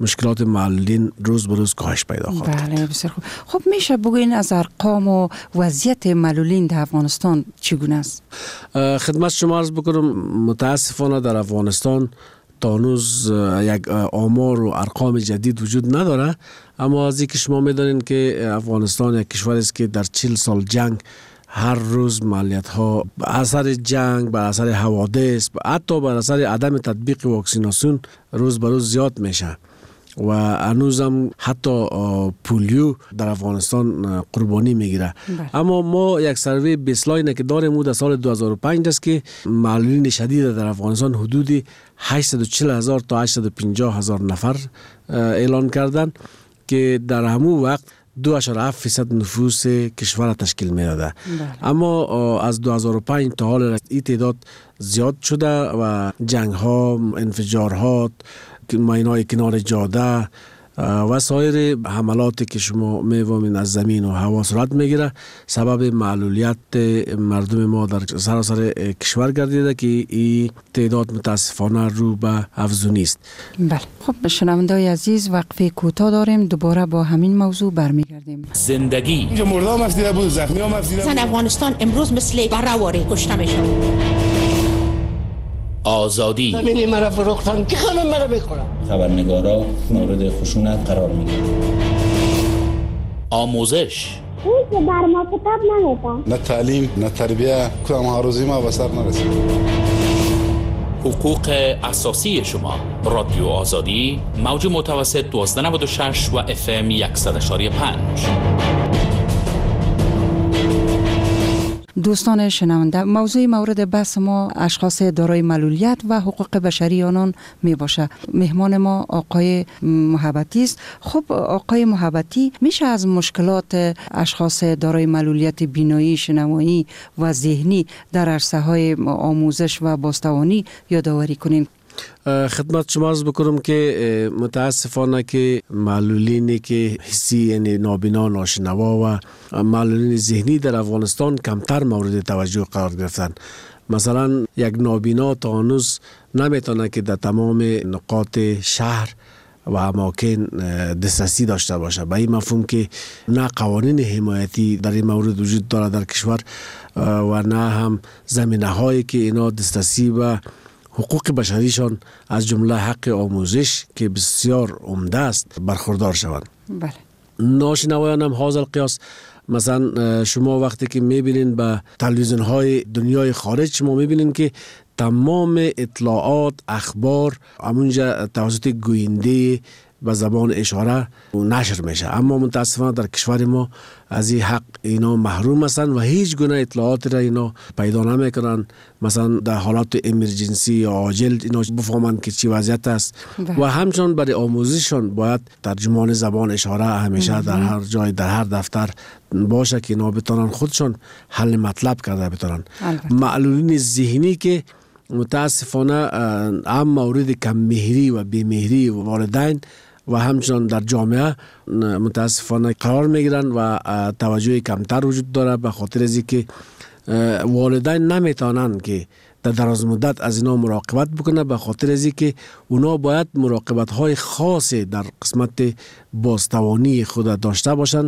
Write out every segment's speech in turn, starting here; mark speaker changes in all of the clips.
Speaker 1: مشکلات معلولین روز به روز کاهش پیدا خواهد کرد.
Speaker 2: بله بسیار خوب. خب میشه بگوین از ارقام و وضعیت معلولین در افغانستان چگونه است؟
Speaker 1: خدمت شما عرض بکنم متاسفانه در افغانستان تا هنوز یک آمار و ارقام جدید وجود نداره، اما از اینکه شما میدانین که افغانستان یک کشور است که در 40 سال جنگ هر روز مالیات ها به اثر جنگ، به اثر حوادث، حتی به اثر عدم تطبیق واکسیناسیون روز به روز زیاد میشه و هنوزم حتی پولیو در افغانستان قربانی میگیره. اما ما یک سروی بیسلاین که داریم در سال 2005 است که معلولین شدید در افغانستان حدود 840,000 تا 850,000 نفر اعلان کردن که در همون وقت 2.7% نفوس کشور تشکیل میداده. اما از 2005 تا حال این تعداد زیاد شده و جنگ ها، انفجارات، ماینای کنار جاده و سایر حملاتی که شما می‌بینید از زمین و هوا صورت میگیره سبب معلولیت مردم ما در سراسر کشور گردیده که این تعداد متاسفانه رو به افزونی است.
Speaker 2: بله خب شنونده‌های عزیز وقفه کوتاه داریم، دوباره با همین موضوع برمیگردیم.
Speaker 3: زندگی
Speaker 4: اینجا مردم افزیده بود، زخمی هم افزیده بود.
Speaker 5: افغانستان امروز مثل بره‌واره کشته میشه.
Speaker 3: آزادی
Speaker 6: زمینی مرا فروختن که خانم مرا بخورم.
Speaker 7: خبرنگارا مورد خشونت قرار میگیرن.
Speaker 3: آموزش
Speaker 8: اون که بر ما کتاب نمیدن.
Speaker 4: نه تعلیم نه تربیه کدام هاروزی ما به سر نرسید.
Speaker 3: حقوق اساسی شما. رادیو آزادی موج متوسط 1296 و FM 100.5.
Speaker 2: دوستان شنونده، موضوع مورد بحث ما اشخاص دارای معلولیت و حقوق بشری آنان می باشه. مهمان ما آقای محبتی است. خب آقای محبتی، میشه از مشکلات اشخاص دارای معلولیت بینایی، شنوایی و ذهنی در عرصه‌های آموزش و بازتوانی یادآوری کنین؟
Speaker 1: خدمت شما عرض بکنم که متاسفانه که معلولینی که حسی یعنی نابینا، ناشنوا و معلولین ذهنی در افغانستان کمتر مورد توجه قرار گرفتن. مثلا یک نابینا تا هنوز نمیتونه که در تمام نقاط شهر و اماکن دسترسی داشته باشه. به این مفهوم که نه قوانین حمایتی در این مورد وجود داره در کشور و نه هم زمینه هایی که اینا دسترسی و حقوق بشریشان از جمله حق آموزش که بسیار عمده است برخوردار شوند.
Speaker 2: بله.
Speaker 1: ناشنوایان هم حاصل قیاس. مثلا شما وقتی که میبینین به تلویزیون های دنیای خارج شما میبینین که تمام اطلاعات، اخبار همونجا توسط گوینده به زبان اشاره نشر میشه، اما متاسفانه در کشور ما از این حق اینا محروم هستند و هیچ گونه اطلاعاتی را اینا پیدا نمیکنن. مثلا در حالات امرجنسی یا عاجل اینا بفهمند که چی وضعیت است و همچنان برای آموزششان باید ترجمان زبان اشاره همیشه در هر جای، در هر دفتر باشه که اینا بتونن خودشون حل مطلب کرده بتونن. معلولین ذهنی که متاسفانه هم مورد کم مهری و بی‌مهری والدین و همچنان در جامعه متاسفانه قرار میگیرن و توجه کمتر وجود داره، به خاطر از اینکه والدین نمیتونن که در دراز مدت از اینا مراقبت بکنه، به خاطر از اینکه اونا باید مراقبت های خاصی در قسمت بازتوانی خود داشته باشن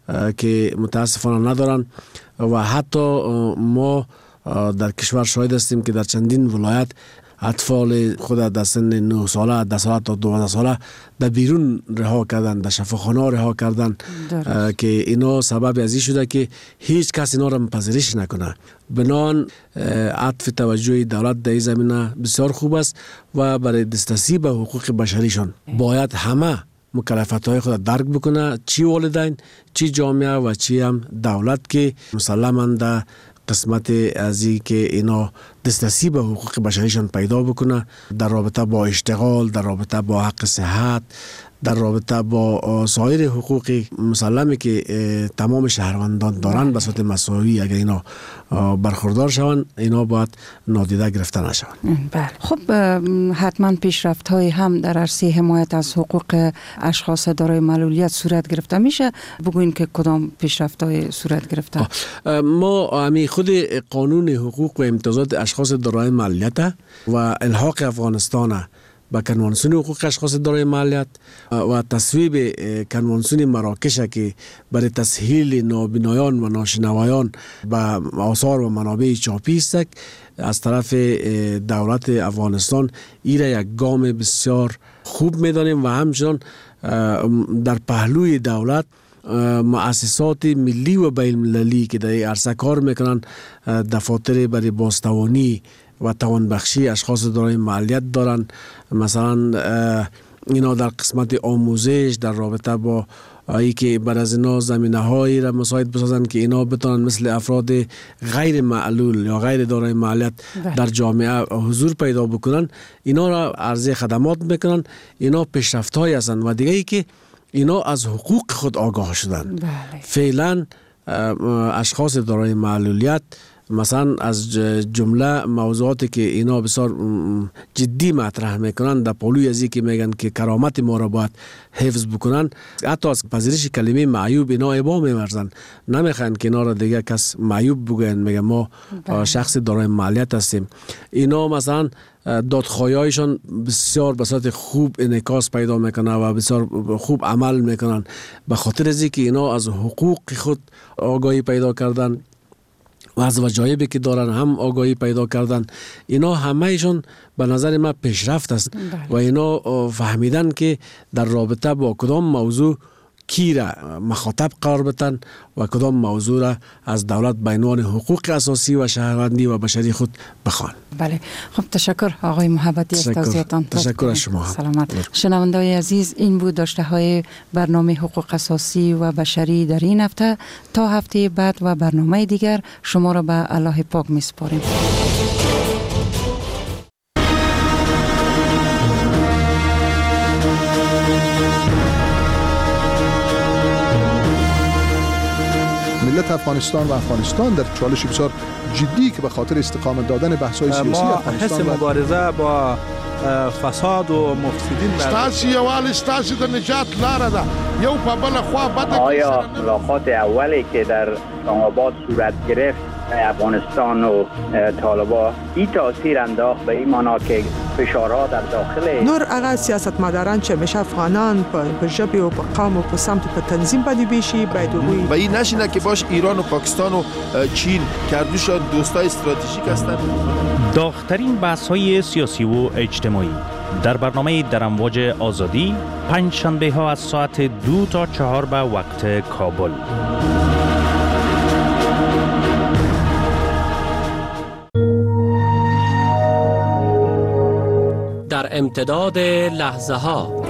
Speaker 1: که متاسفانه ندارن. و حتی ما در کشور شاهد هستیم که در چندین ولایت اطفال خود در سن 9 ساله، 10 ساله تا 12 ساله در بیرون رها کردن، در شفاخانه رها کردن که اینا سبب از این شده که هیچ کس اینا را پذیرش نکنه. بنان عطف توجه دولت در این زمینه بسیار خوب است و برای دسترسی به حقوق بشریشان باید همه مکلفیت‌های خود درک بکنه، چی والدین، چی جامعه و چی هم دولت که مسلماً در قسمت از این که اینا دسترسی به حقوق بشریشان پیدا بکنه در رابطه با اشتغال، در رابطه با حق صحت، در رابطه با سایر حقوقی مسلمه که تمام شهروندان دارن به صورت مساوی اگر اینا برخوردار شوند اینا باید نادیده گرفته نشوند.
Speaker 2: بله. خب حتما پیشرفت‌های هم در عرصه حمایت از حقوق اشخاص دارای معلولیت صورت گرفته میشه. بگوین که کدام پیشرفت‌های صورت گرفته؟
Speaker 1: ما همین خود قانون حقوق و امتیازات اشخاص دارای معلولیت و الحاق افغانستان به کنوانسیون حقوق اشخاص دارای معلولیت و تصویب کنوانسیون مراکش که برای تسهیل نابینایان و ناشنوایان به آثار و منابع چاپی است از طرف دولت افغانستان ایره یک گام بسیار خوب می‌دانیم و همچنان در پهلوی دولت مؤسسات ملی و بین المللی که در عرصه کار میکنن دفاتر برای بازتوانی و توانبخشی اشخاص دارای معلولیت دارن. مثلا اینا در قسمت آموزش در رابطه با ای که بر از اینا زمینه هایی را مساعد بسازن که اینا بتونن مثل افراد غیر معلول یا غیر دارای معلولیت در جامعه حضور پیدا بکنن، اینا را عرضه خدمات میکنن. اینا پیشرفت های هستن و دیگه ای که اینا از حقوق خود آگاه شدن. فعلا اشخاص دارای معلولیت مثلا از جمله موضوعاتی که اینا بسیار جدی مطرح میکنن در پالوی از که میگن که کرامت ما را باید حفظ بکنن، حتی از پذیرش کلمه معیوب اینا ابا میورزن، نمیخوان که اینا را دیگه کس معیوب بگن، میگن ما شخص دارای معلولیت هستیم. اینا مثلا دادخواهی‌هایشان بسیار به صورت خوب انعکاس پیدا میکنه و بسیار خوب عمل میکنن به خاطر از که اینا از حقوق خود آگاهی پیدا کردن و از وجایبی که دارن هم آگاهی پیدا کردن. اینا همهشون به نظر من پیشرفت است و اینا فهمیدن که در رابطه با کدام موضوع کی را مخاطب قرار بدن و کدام موضوع را از دولت به عنوان حقوق اساسی و شهروندی و بشری خود بخوان.
Speaker 2: بله، خب تشکر آقای محبتی از توضیحاتتان.
Speaker 1: تشکر از شما.
Speaker 2: سلامت. شنوندگان عزیز، این بود داشته های برنامه حقوق اساسی و بشری در این هفته. تا هفته بعد و برنامه دیگر شما را به الله پاک میسپاریم.
Speaker 9: ملت افغانستان و افغانستان در چالش بسیار جدی که به خاطر استقامت دادن بحث‌های سیاسی افغانستان
Speaker 10: حس مبارزه با فساد و مفسدین
Speaker 11: ستاسي یوال ستاسي د نجات لاره ده یو په بل خوا بده.
Speaker 12: آیا ملاقات اولی که در اسلام‌آباد صورت گرفت افغانستان و طالبان این تاثیر انداخت به این معنا که فشارها در داخل
Speaker 13: نور هغه سیاستمداران چې همیشه افغانان په ژبې او په قوم او په سمت په تنظیم باندې بیشي باید وي
Speaker 14: و این نشینه که باش ایران و پاکستان و چین کردوشان دوستای استراتژیک هستند.
Speaker 15: داغ‌ترین بحث‌های سیاسی و اجتماعی در برنامه در امواج آزادی پنج شنبه ها از ساعت 2 تا 4 به وقت کابل.
Speaker 16: در امتداد لحظه ها،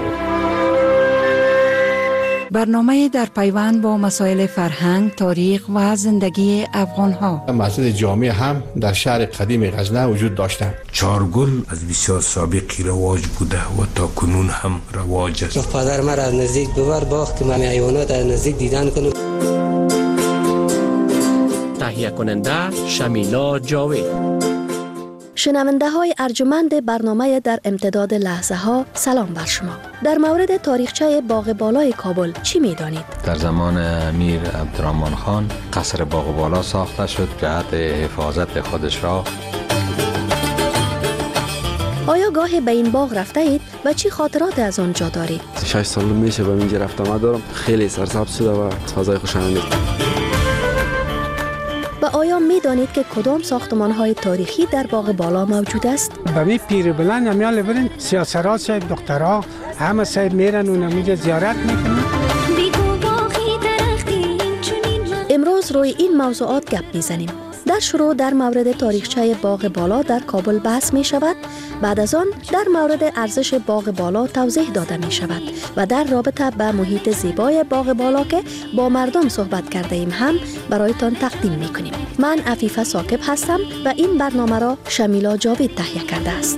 Speaker 2: برنامه در پیوند با مسائل فرهنگ، تاریخ و زندگی افغان ها.
Speaker 4: مسجد جامع هم در شهر قدیم غزنه وجود داشته.
Speaker 17: چارگل از بسیار سابقی رواج بوده و تا کنون هم رواج است.
Speaker 18: پدر من از نزدیک ببر باخت که من حیوانات از نزدیک دیدن کنم.
Speaker 16: تهیه کننده شمیلا جاوید.
Speaker 19: شنونده های ارجمند برنامه در امتداد لحظه ها، سلام بر شما. در مورد تاریخچه باغ بالای کابل چی می دانید؟
Speaker 20: در زمان امیر عبدالرحمن خان قصر باغ بالا ساخته شد جهت حفاظت خودش را.
Speaker 19: آیا گاهی به این باغ رفته اید و چی خاطرات از آنجا دارید؟
Speaker 21: 6 سال میشه به اینجا رفتم دارم. خیلی سرسبز شده و فضای خوشایندی.
Speaker 19: و آیا می دانید که کدام ساختمان‌های تاریخی در باغ بالا موجود است؟
Speaker 22: به می پیر بلند همیال برین سیاسرات شاید دکترها همه ساید میرن و نمیجا زیارت میکنن.
Speaker 19: امروز روی این موضوعات گپ میزنیم. در شروع در مورد تاریخچه باغ بالا در کابل بحث می شود. بعد از آن در مورد ارزش باغ بالا توضیح داده می شود و در رابطه به محیط زیبای باغ بالا که با مردم صحبت کرده ایم هم برایتان تقدیم می کنیم. من عفیفه ثاقب هستم و این برنامه را شمیلا جاوید تهیه کرده است.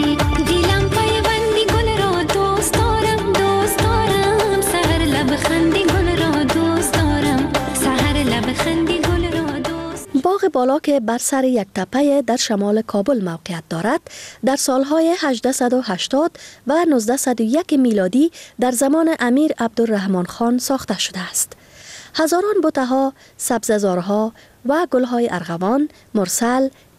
Speaker 19: باغ بالا که بر سر یک تپه در شمال کابل موقعیت دارد، در سالهای 1880 و 1901 میلادی در زمان امیر عبدالرحمن خان ساخته شده است. هزاران بوته‌ها، سبززارها و گل‌های ارغوان، مرسل،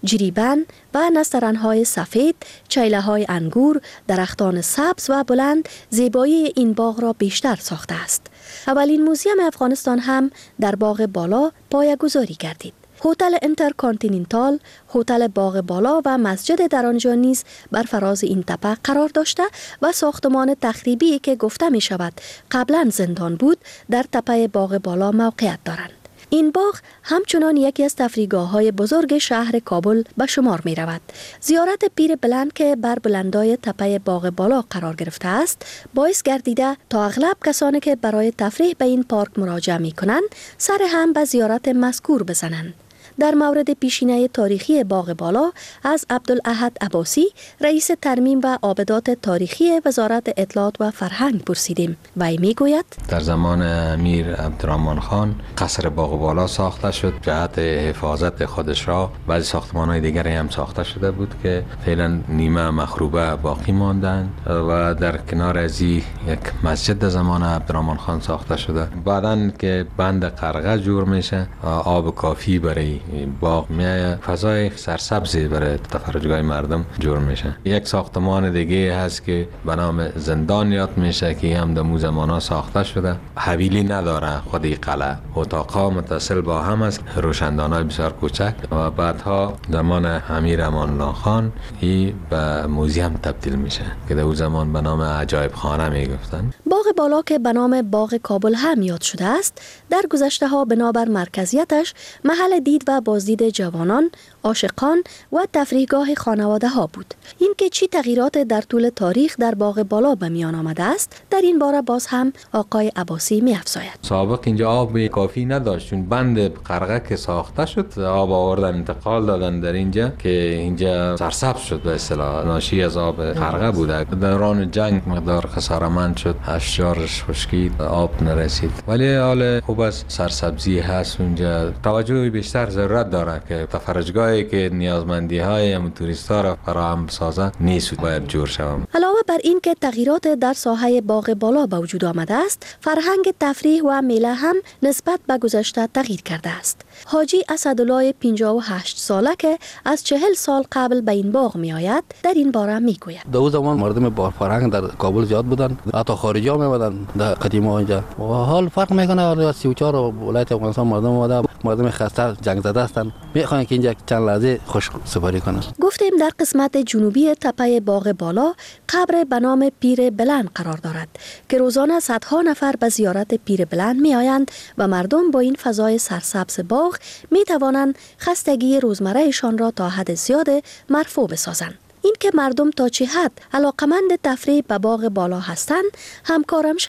Speaker 19: جریبن و نسترن‌های سفید، چیله‌های انگور، درختان سبز و بلند زیبایی این باغ را بیشتر ساخته است. اولین موزیم افغانستان هم در باغ بالا پایه‌گذاری گردید. هتل انترکانتیننتال، هتل باغ بالا و مسجد در آنجا نیز بر فراز این تپه قرار داشته و ساختمان تخریبی که گفته می شود قبلا زندان بود در تپه باغ بالا موقعیت دارند. این باغ همچنان یکی از تفریحگاه‌های بزرگ شهر کابل به شمار می رود. زیارت پیر بلند که بر بلندای تپه باغ بالا قرار گرفته است، باعث گردیده تا اغلب کسانی که برای تفریح به این پارک مراجعه می کنند، سر هم به زیارت مذکور بزنند. در مورد پیشینه تاریخی باغ بالا از عبدالاحد عباسی، رئیس ترمیم و آبدات تاریخی وزارت اطلاعات و فرهنگ پرسیدیم و ای میگوید
Speaker 20: در زمان امیر عبدالرحمن خان قصر باغ بالا ساخته شد. جهت حفاظت خودش را بعضی ساختمان‌های دیگری هم ساخته شده بود که فعلا نیمه مخروبه باقی ماندند و در کنار از یک مسجد در زمان عبدالرحمن خان ساخته شده. بعداً که بند قرغه جور میشه، آب کافی برای باغ میایه، فضای سرسبزی برای تفرجگاه مردم جور میشه. یک ساختمان دیگه هست که به نام زندان یاد میشه که هم در مو زمانا ساخته شده. حویلی نداره، خودی قلعه، اتاقا متصل با هم است، روشندانای بسیار کوچک و بعدها زمان امیر امان الله خان ای به موزیم تبدیل میشه که در اون زمان به نام عجایب خانه میگفتن.
Speaker 19: باغ بالا که به نام باغ کابل هم یاد شده است، در گذشته ها بنابر مرکزیتش محل دید و بازدید جوانان، عاشقان و تفریحگاه خانواده ها بود. این که چی تغییرات در طول تاریخ در باغ بالا به میان آمده است، در این باره باز هم آقای عباسی می افزاید.
Speaker 20: سابق اینجا آب کافی نداشت، چون بند قرغه که ساخته شد آب آوردن انتقال دادن در اینجا که اینجا سرسبز شد، به اصطلاح ناشی از آب قرغه بوده. دوران جنگ مقدار خسارمند شد، اشجارش خشکید، آب نرسید، ولی حال خوب از سرسبزی هست. اونجا توجه بیشتر ضرورت داره که تفرجگاهی که نیازمندی های توریست ها را فراهم سازه نیست، باید جور شوم.
Speaker 19: علاوه بر این که تغییرات در ساحه باغ بالا به وجود آمده است، فرهنگ تفریح و میله هم نسبت به گذشته تغییر کرده است. حاجی اسدالله 58 ساله که از 40 سال قبل به این باغ می آید، در این باره می گوید.
Speaker 5: در اون زمان مردم با فرهنگ در کابل زیاد بودن، حتی خارجی ها می آمدن در قدیما اینجا. و حال فرق میکنه، 34 ولایت افغانستان مردم اومده، مردم خسته جنگ زده هستند، میخوان که اینجا چند لحظه خوش سپاری کنن.
Speaker 19: گفتیم در قسمت جنوبی تپه باغ بالا قبر به نام پیر بلند قرار دارد که روزانه صدها نفر به زیارت پیر بلند می آیند و مردم با این فضای سرسبز باغ می توانند خستگی روزمرهشان را تا حد زیاد مرفوع بسازند. این که مردم تا چه حد علاقمند تفریح به باغ بالا هستند، همکارم